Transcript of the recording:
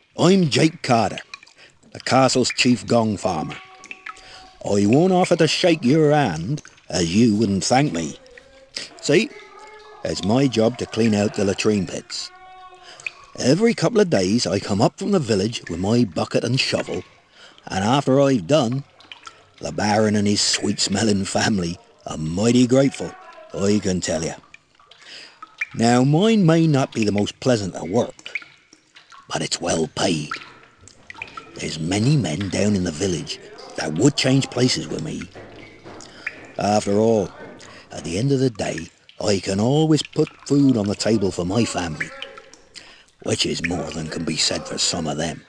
I'm Jake Carter, the castle's chief gong farmer. I won't offer to shake your hand, as you wouldn't thank me. See, it's my job to clean out the latrine pits. Every couple of days I come up from the village with my bucket and shovel, and after I've done, the Baron and his sweet-smelling family are mighty grateful, I can tell you. Now, mine may not be the most pleasant of work, but it's well paid. There's many men down in the village that would change places with me. After all, at the end of the day, I can always put food on the table for my family, which is more than can be said for some of them.